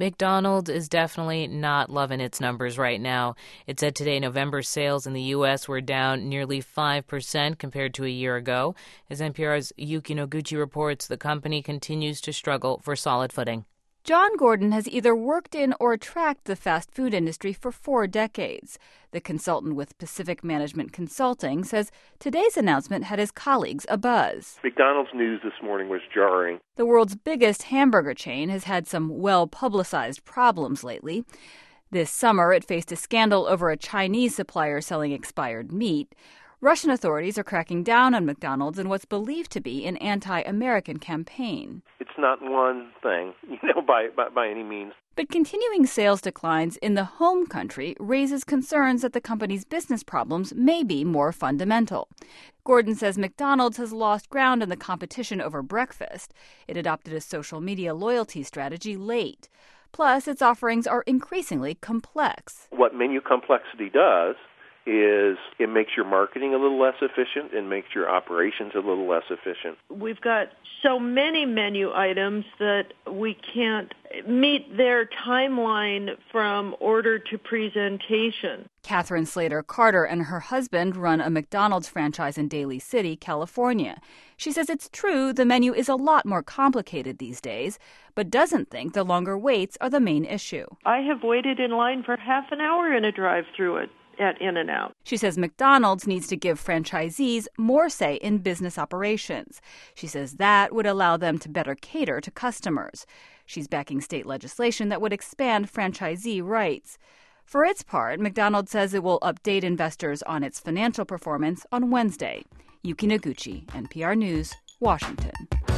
McDonald's is definitely not loving its numbers right now. It said today November sales in the U.S. were down nearly 5% compared to a year ago. As NPR's Yuki Noguchi reports, the company continues to struggle for solid footing. John Gordon has either worked in or tracked the fast food industry for 4 decades. The consultant with Pacific Management Consulting says today's announcement had his colleagues abuzz. McDonald's news this morning was jarring. The world's biggest hamburger chain has had some well-publicized problems lately. This summer, it faced a scandal over a Chinese supplier selling expired meat. Russian authorities are cracking down on McDonald's in what's believed to be an anti-American campaign. It's not one thing, by any means. But continuing sales declines in the home country raises concerns that the company's business problems may be more fundamental. Gordon says McDonald's has lost ground in the competition over breakfast. It adopted a social media loyalty strategy late. Plus, its offerings are increasingly complex. What menu complexity does is it makes your marketing a little less efficient and makes your operations a little less efficient. We've got so many menu items that we can't meet their timeline from order to presentation. Catherine Slater Carter and her husband run a McDonald's franchise in Daly City, California. She says it's true the menu is a lot more complicated these days, but doesn't think the longer waits are the main issue. I have waited in line for half an hour in a drive-thru at In-N-Out. She says McDonald's needs to give franchisees more say in business operations. She says that would allow them to better cater to customers. She's backing state legislation that would expand franchisee rights. For its part, McDonald's says it will update investors on its financial performance on Wednesday. Yuki Noguchi, NPR News, Washington.